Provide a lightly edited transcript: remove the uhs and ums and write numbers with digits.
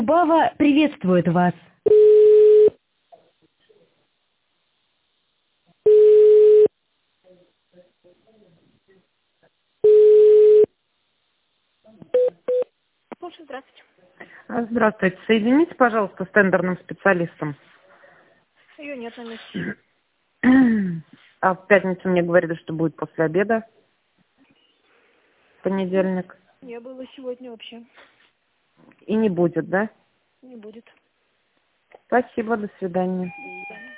Бава приветствует вас. Слушай, здравствуйте. Здравствуйте. Соедините, пожалуйста, с тендерным специалистом. Ее нет на месте. А в пятницу мне говорили, что будет после обеда, в понедельник. Не было сегодня вообще. И не будет, да? Не будет. Спасибо, до свидания. До свидания.